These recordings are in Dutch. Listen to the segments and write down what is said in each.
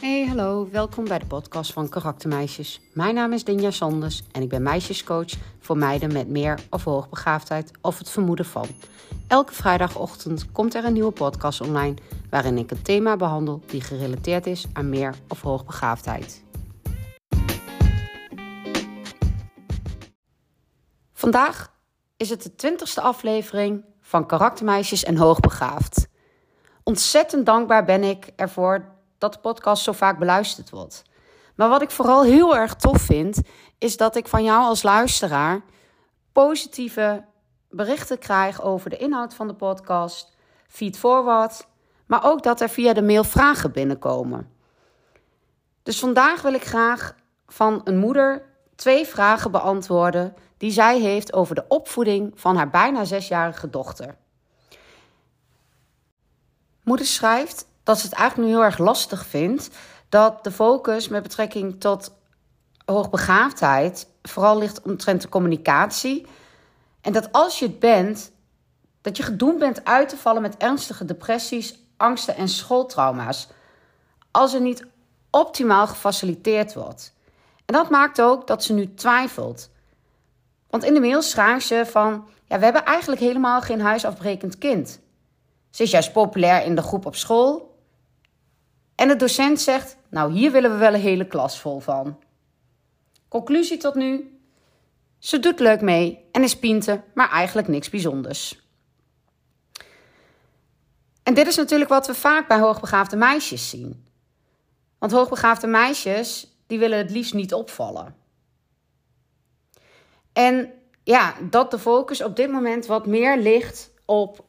Hey, hallo, welkom bij de podcast van Karaktermeisjes. Mijn naam is Dinja Sanders en ik ben meisjescoach voor meiden met meer of hoogbegaafdheid of het vermoeden van. Elke vrijdagochtend komt er een nieuwe podcast online waarin ik een thema behandel die gerelateerd is aan meer of hoogbegaafdheid. Vandaag is het de 20e aflevering van Karaktermeisjes en Hoogbegaafd. Ontzettend dankbaar ben ik ervoor dat de podcast zo vaak beluisterd wordt. Maar wat ik vooral heel erg tof vind, is dat ik van jou als luisteraar positieve berichten krijg over de inhoud van de podcast, feedforward, maar ook dat er via de mail vragen binnenkomen. Dus vandaag wil ik graag van een moeder 2 vragen beantwoorden die zij heeft over de opvoeding van haar bijna 6-jarige dochter. Moeder schrijft dat ze het eigenlijk nu heel erg lastig vindt dat de focus met betrekking tot hoogbegaafdheid vooral ligt omtrent de communicatie. En dat als je het bent, dat je gedoemd bent uit te vallen met ernstige depressies, angsten en schooltrauma's. Als er niet optimaal gefaciliteerd wordt. En dat maakt ook dat ze nu twijfelt. Want in de mail schrijft ze van, we hebben eigenlijk helemaal geen huisafbrekend kind. Ze is juist populair in de groep op school. En de docent zegt, nou hier willen we wel een hele klas vol van. Conclusie tot nu, ze doet leuk mee en is piente, maar eigenlijk niks bijzonders. En dit is natuurlijk wat we vaak bij hoogbegaafde meisjes zien. Want hoogbegaafde meisjes, die willen het liefst niet opvallen. En dat de focus op dit moment wat meer ligt op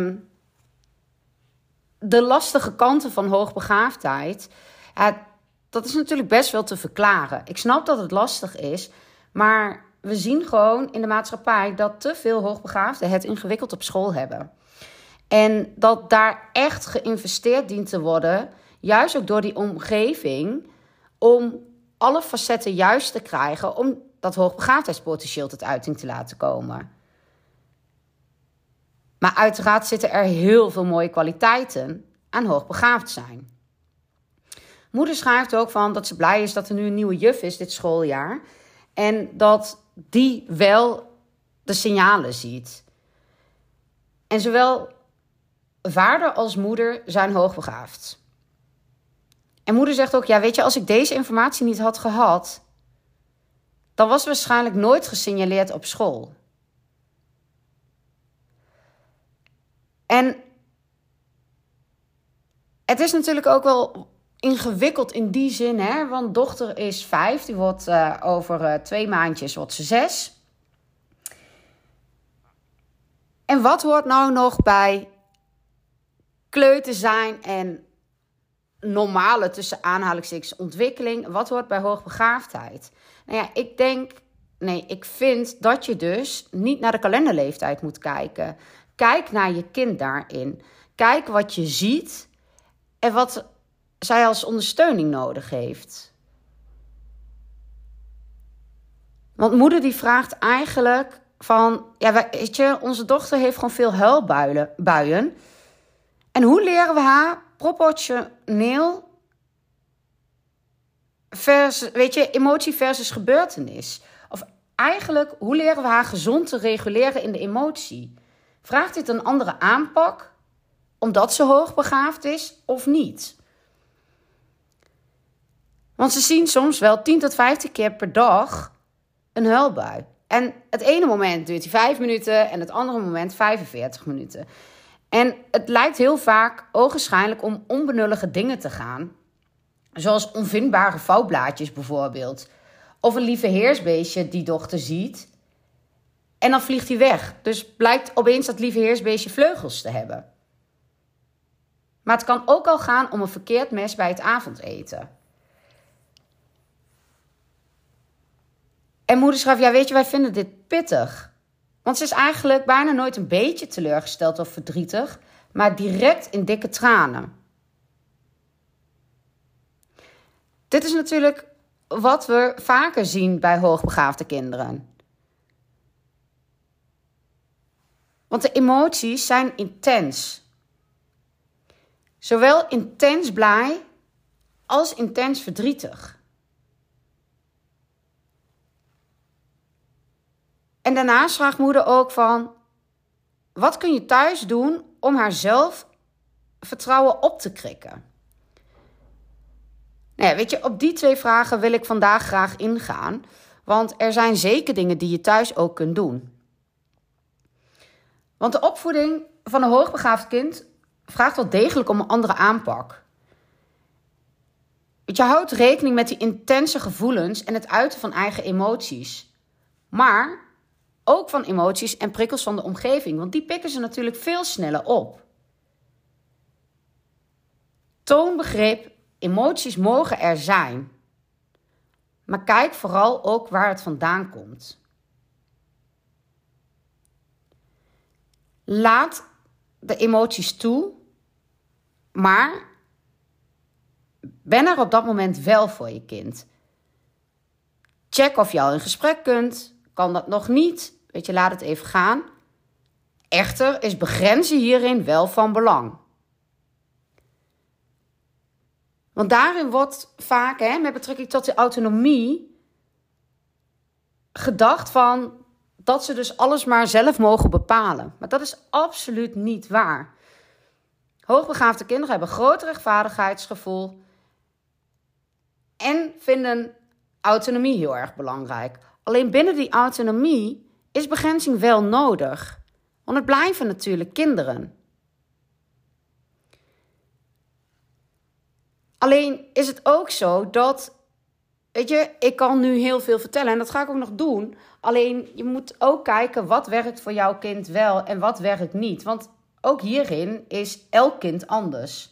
de lastige kanten van hoogbegaafdheid, dat is natuurlijk best wel te verklaren. Ik snap dat het lastig is, maar we zien gewoon in de maatschappij dat te veel hoogbegaafden het ingewikkeld op school hebben. En dat daar echt geïnvesteerd dient te worden, juist ook door die omgeving, om alle facetten juist te krijgen, om dat hoogbegaafdheidspotentieel tot uiting te laten komen. Maar uiteraard zitten er heel veel mooie kwaliteiten aan hoogbegaafd zijn. Moeder schrijft ook van dat ze blij is dat er nu een nieuwe juf is dit schooljaar. En dat die wel de signalen ziet. En zowel vader als moeder zijn hoogbegaafd. En moeder zegt ook, als ik deze informatie niet had gehad, dan was waarschijnlijk nooit gesignaleerd op school. En het is natuurlijk ook wel ingewikkeld in die zin, hè? Want dochter is 5, die wordt over 2 maandjes wordt ze 6. En wat hoort nou nog bij kleuter zijn en normale tussen aanhalingstekens ontwikkeling? Wat hoort bij hoogbegaafdheid? Ik vind dat je dus niet naar de kalenderleeftijd moet kijken. Kijk naar je kind daarin. Kijk wat je ziet en wat zij als ondersteuning nodig heeft. Want moeder die vraagt eigenlijk van, onze dochter heeft gewoon veel huilbuien. En hoe leren we haar proportioneel emotie versus gebeurtenis? Of eigenlijk, hoe leren we haar gezond te reguleren in de emotie? Vraagt dit een andere aanpak, omdat ze hoogbegaafd is of niet? Want ze zien soms wel 10 tot 15 keer per dag een huilbui. En het ene moment duurt die 5 minuten en het andere moment 45 minuten. En het lijkt heel vaak ogenschijnlijk om onbenullige dingen te gaan. Zoals onvindbare vouwblaadjes bijvoorbeeld. Of een lieve heersbeestje die dochter ziet. En dan vliegt hij weg. Dus blijkt opeens dat lieve heersbeestje vleugels te hebben. Maar het kan ook al gaan om een verkeerd mes bij het avondeten. En moeder schrijft, wij vinden dit pittig. Want ze is eigenlijk bijna nooit een beetje teleurgesteld of verdrietig, maar direct in dikke tranen. Dit is natuurlijk wat we vaker zien bij hoogbegaafde kinderen. Want de emoties zijn intens. Zowel intens blij als intens verdrietig. En daarnaast vraagt moeder ook van, wat kun je thuis doen om haar zelfvertrouwen op te krikken? Nou ja, weet je, op die 2 vragen wil ik vandaag graag ingaan. Want er zijn zeker dingen die je thuis ook kunt doen. Want de opvoeding van een hoogbegaafd kind vraagt wel degelijk om een andere aanpak. Je houdt rekening met die intense gevoelens en het uiten van eigen emoties. Maar ook van emoties en prikkels van de omgeving. Want die pikken ze natuurlijk veel sneller op. Toon begrip, emoties mogen er zijn. Maar kijk vooral ook waar het vandaan komt. Laat de emoties toe, maar ben er op dat moment wel voor je kind. Check of je al in gesprek kunt. Kan dat nog niet? Weet je, laat het even gaan. Echter is begrenzen hierin wel van belang. Want daarin wordt vaak, met betrekking tot de autonomie, gedacht van dat ze dus alles maar zelf mogen bepalen. Maar dat is absoluut niet waar. Hoogbegaafde kinderen hebben groot rechtvaardigheidsgevoel en vinden autonomie heel erg belangrijk. Alleen binnen die autonomie is begrenzing wel nodig. Want het blijven natuurlijk kinderen. Alleen is het ook zo dat, weet je, ik kan nu heel veel vertellen en dat ga ik ook nog doen. Alleen je moet ook kijken wat werkt voor jouw kind wel en wat werkt niet. Want ook hierin is elk kind anders.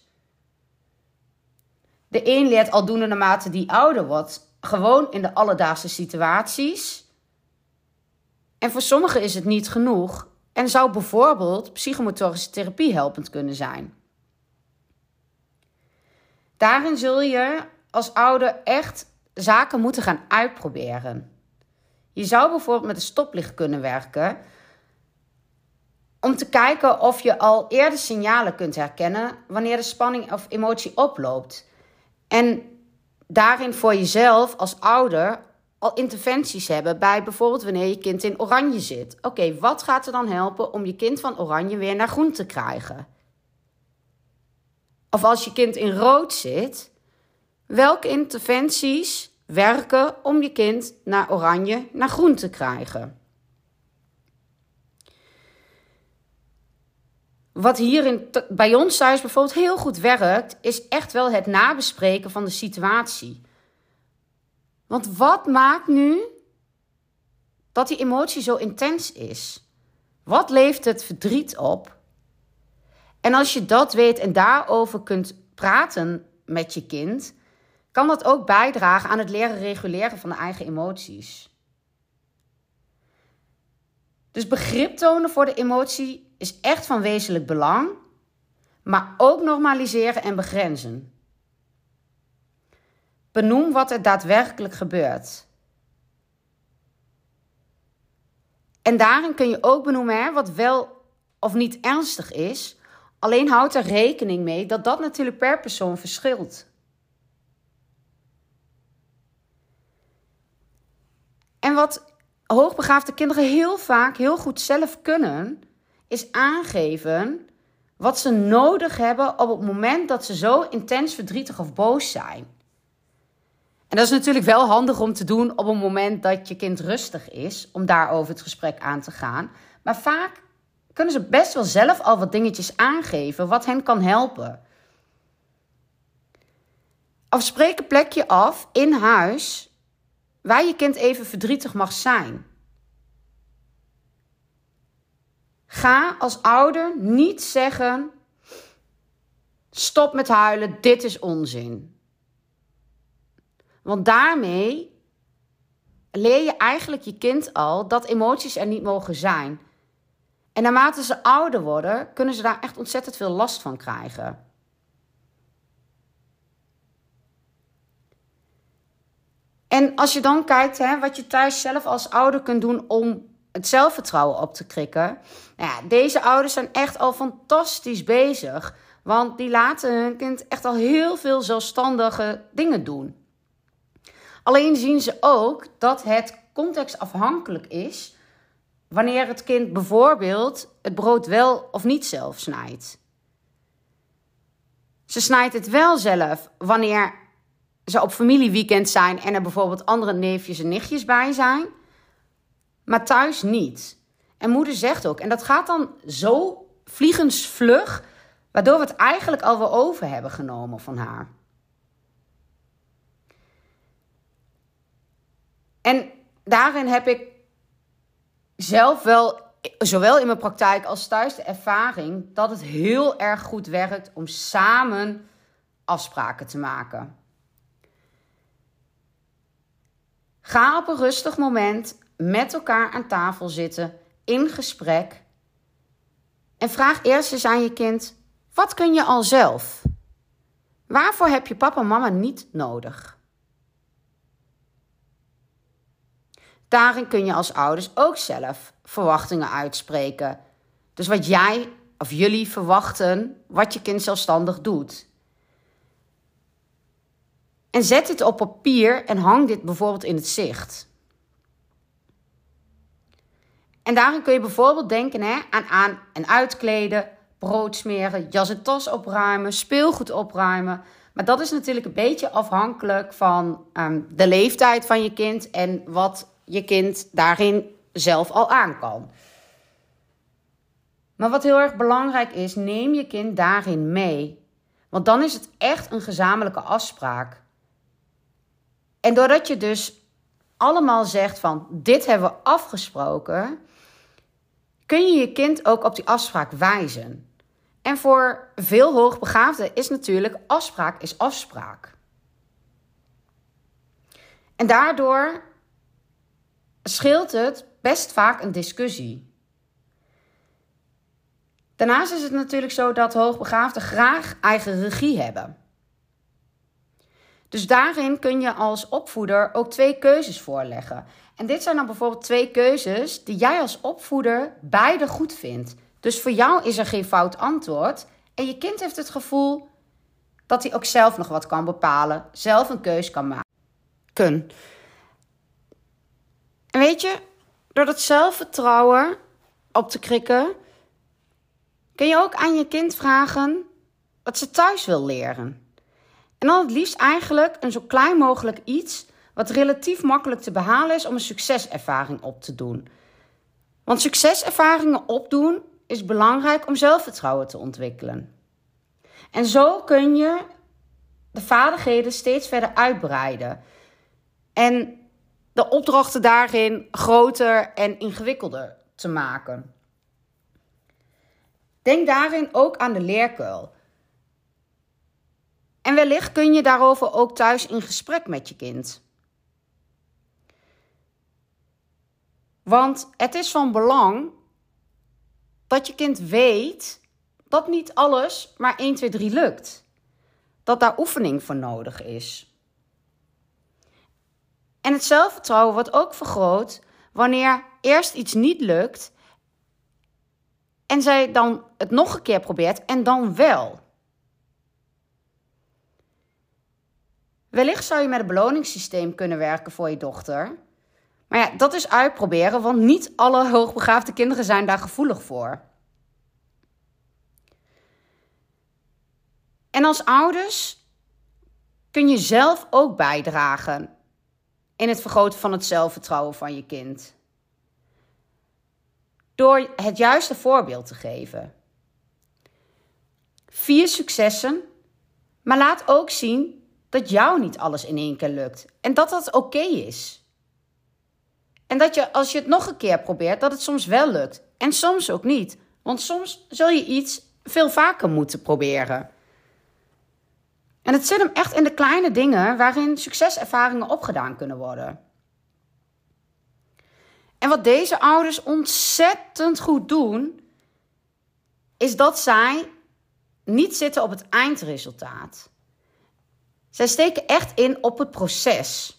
De een leert aldoende naarmate die ouder wordt, gewoon in de alledaagse situaties. En voor sommigen is het niet genoeg en zou bijvoorbeeld psychomotorische therapie helpend kunnen zijn. Daarin zul je als ouder echt zaken moeten gaan uitproberen. Je zou bijvoorbeeld met een stoplicht kunnen werken om te kijken of je al eerder signalen kunt herkennen wanneer de spanning of emotie oploopt. En daarin voor jezelf als ouder al interventies hebben bij bijvoorbeeld wanneer je kind in oranje zit. Oké, wat gaat er dan helpen om je kind van oranje weer naar groen te krijgen? Of als je kind in rood zit, welke interventies werken om je kind naar oranje naar groen te krijgen? Wat hierin bij ons thuis bijvoorbeeld heel goed werkt, is echt wel het nabespreken van de situatie. Want wat maakt nu dat die emotie zo intens is? Wat levert het verdriet op? En als je dat weet en daarover kunt praten met je kind, kan dat ook bijdragen aan het leren reguleren van de eigen emoties. Dus begrip tonen voor de emotie is echt van wezenlijk belang, maar ook normaliseren en begrenzen. Benoem wat er daadwerkelijk gebeurt. En daarin kun je ook benoemen wat wel of niet ernstig is. Alleen houd er rekening mee dat dat natuurlijk per persoon verschilt. En wat hoogbegaafde kinderen heel vaak heel goed zelf kunnen, is aangeven wat ze nodig hebben op het moment dat ze zo intens verdrietig of boos zijn. En dat is natuurlijk wel handig om te doen op een moment dat je kind rustig is, om daarover het gesprek aan te gaan. Maar vaak kunnen ze best wel zelf al wat dingetjes aangeven wat hen kan helpen. Of spreek een plekje af in huis waar je kind even verdrietig mag zijn. Ga als ouder niet zeggen, stop met huilen, dit is onzin. Want daarmee leer je eigenlijk je kind al dat emoties er niet mogen zijn. En naarmate ze ouder worden, kunnen ze daar echt ontzettend veel last van krijgen. En als je dan kijkt wat je thuis zelf als ouder kunt doen om het zelfvertrouwen op te krikken. Nou ja, deze ouders zijn echt al fantastisch bezig. Want die laten hun kind echt al heel veel zelfstandige dingen doen. Alleen zien ze ook dat het contextafhankelijk is wanneer het kind bijvoorbeeld het brood wel of niet zelf snijdt. Ze snijdt het wel zelf wanneer ze op familieweekend zijn en er bijvoorbeeld andere neefjes en nichtjes bij zijn, maar thuis niet. En moeder zegt ook, en dat gaat dan zo vliegensvlug, waardoor we het eigenlijk al wel over hebben genomen van haar. En daarin heb ik zelf wel, zowel in mijn praktijk als thuis, de ervaring dat het heel erg goed werkt om samen afspraken te maken. Ga op een rustig moment met elkaar aan tafel zitten, in gesprek. En vraag eerst eens aan je kind, wat kun je al zelf? Waarvoor heb je papa en mama niet nodig? Daarin kun je als ouders ook zelf verwachtingen uitspreken. Dus wat jij of jullie verwachten, wat je kind zelfstandig doet. En zet dit op papier en hang dit bijvoorbeeld in het zicht. En daarin kun je bijvoorbeeld denken aan en uitkleden, brood smeren, jas en tas opruimen, speelgoed opruimen. Maar dat is natuurlijk een beetje afhankelijk van de leeftijd van je kind en wat je kind daarin zelf al aan kan. Maar wat heel erg belangrijk is, neem je kind daarin mee. Want dan is het echt een gezamenlijke afspraak. En doordat je dus allemaal zegt van dit hebben we afgesproken, kun je je kind ook op die afspraak wijzen. En voor veel hoogbegaafden is natuurlijk afspraak is afspraak. En daardoor scheelt het best vaak een discussie. Daarnaast is het natuurlijk zo dat hoogbegaafden graag eigen regie hebben. Dus daarin kun je als opvoeder ook 2 keuzes voorleggen. En dit zijn dan bijvoorbeeld 2 keuzes die jij als opvoeder beide goed vindt. Dus voor jou is er geen fout antwoord. En je kind heeft het gevoel dat hij ook zelf nog wat kan bepalen. Zelf een keus kan maken. En weet je, door dat zelfvertrouwen op te krikken, kun je ook aan je kind vragen wat ze thuis wil leren. En dan het liefst eigenlijk een zo klein mogelijk iets wat relatief makkelijk te behalen is om een succeservaring op te doen. Want succeservaringen opdoen is belangrijk om zelfvertrouwen te ontwikkelen. En zo kun je de vaardigheden steeds verder uitbreiden. En de opdrachten daarin groter en ingewikkelder te maken. Denk daarin ook aan de leerkuil. En wellicht kun je daarover ook thuis in gesprek met je kind. Want het is van belang dat je kind weet dat niet alles maar 1, 2, 3 lukt. Dat daar oefening voor nodig is. En het zelfvertrouwen wordt ook vergroot wanneer eerst iets niet lukt en zij dan het nog een keer probeert en dan wel. Wellicht zou je met een beloningssysteem kunnen werken voor je dochter. Maar ja, dat is uitproberen, want niet alle hoogbegaafde kinderen zijn daar gevoelig voor. En als ouders kun je zelf ook bijdragen in het vergroten van het zelfvertrouwen van je kind. Door het juiste voorbeeld te geven. Vier successen, maar laat ook zien dat jou niet alles in 1 keer lukt. En dat dat oké is. En dat je, als je het nog een keer probeert, dat het soms wel lukt. En soms ook niet. Want soms zul je iets veel vaker moeten proberen. En het zit hem echt in de kleine dingen waarin succeservaringen opgedaan kunnen worden. En wat deze ouders ontzettend goed doen, is dat zij niet zitten op het eindresultaat. Zij steken echt in op het proces.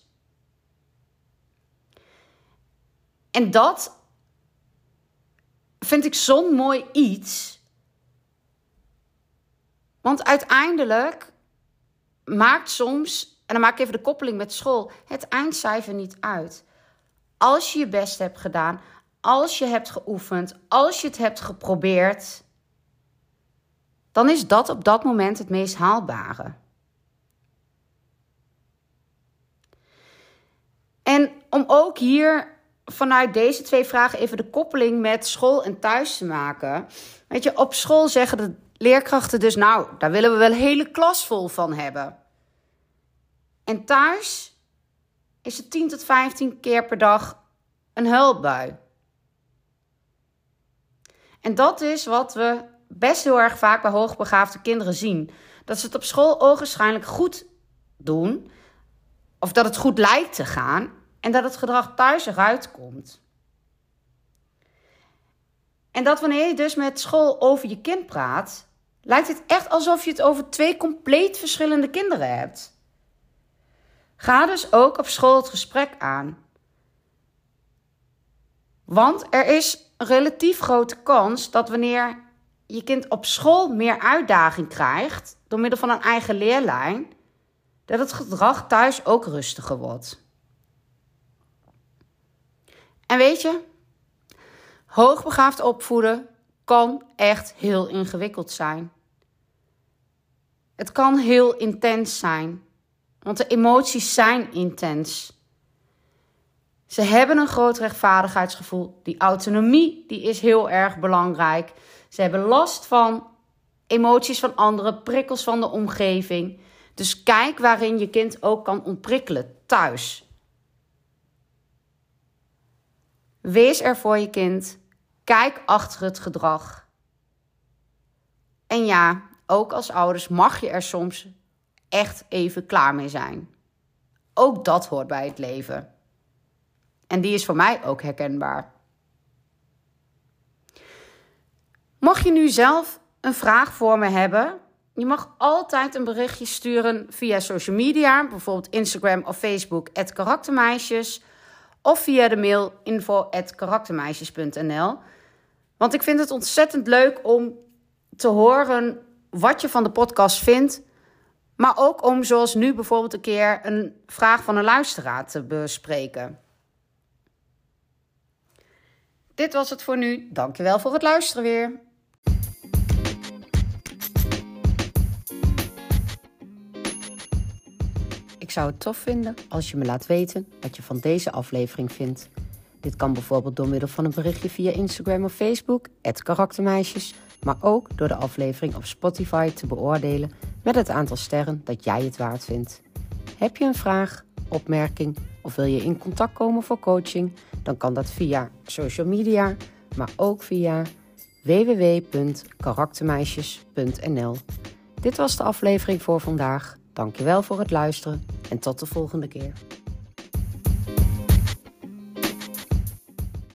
En dat vind ik zo'n mooi iets. Want uiteindelijk maakt soms, en dan maak ik even de koppeling met school, het eindcijfer niet uit. Als je je best hebt gedaan, als je hebt geoefend, als je het hebt geprobeerd, dan is dat op dat moment het meest haalbare. En om ook hier vanuit deze 2 vragen even de koppeling met school en thuis te maken. Weet je, op school zeggen de leerkrachten dus, nou, daar willen we wel een hele klas vol van hebben. En thuis is het 10 tot 15 keer per dag een huilbui. En dat is wat we best heel erg vaak bij hoogbegaafde kinderen zien. Dat ze het op school ogenschijnlijk goed doen, of dat het goed lijkt te gaan, en dat het gedrag thuis eruit komt. En dat wanneer je dus met school over je kind praat, lijkt het echt alsof je het over 2 compleet verschillende kinderen hebt. Ga dus ook op school het gesprek aan. Want er is een relatief grote kans dat wanneer je kind op school meer uitdaging krijgt, door middel van een eigen leerlijn, dat het gedrag thuis ook rustiger wordt. En weet je, hoogbegaafd opvoeden kan echt heel ingewikkeld zijn. Het kan heel intens zijn, want de emoties zijn intens. Ze hebben een groot rechtvaardigheidsgevoel. Die autonomie die is heel erg belangrijk. Ze hebben last van emoties van anderen, prikkels van de omgeving. Dus kijk waarin je kind ook kan ontprikkelen thuis. Wees er voor je kind. Kijk achter het gedrag. En ja, ook als ouders mag je er soms echt even klaar mee zijn. Ook dat hoort bij het leven. En die is voor mij ook herkenbaar. Mocht je nu zelf een vraag voor me hebben, je mag altijd een berichtje sturen via social media, bijvoorbeeld Instagram of Facebook @karaktermeisjes, of via de mail info@karaktermeisjes.nl. Want ik vind het ontzettend leuk om te horen wat je van de podcast vindt, maar ook om zoals nu bijvoorbeeld een keer een vraag van een luisteraar te bespreken. Dit was het voor nu. Dankjewel voor het luisteren weer. Ik zou het tof vinden als je me laat weten wat je van deze aflevering vindt. Dit kan bijvoorbeeld door middel van een berichtje via Instagram of Facebook @karaktermeisjes, maar ook door de aflevering op Spotify te beoordelen met het aantal sterren dat jij het waard vindt. Heb je een vraag, opmerking of wil je in contact komen voor coaching? Dan kan dat via social media, maar ook via www.karaktermeisjes.nl. Dit was de aflevering voor vandaag. Dankjewel voor het luisteren en tot de volgende keer.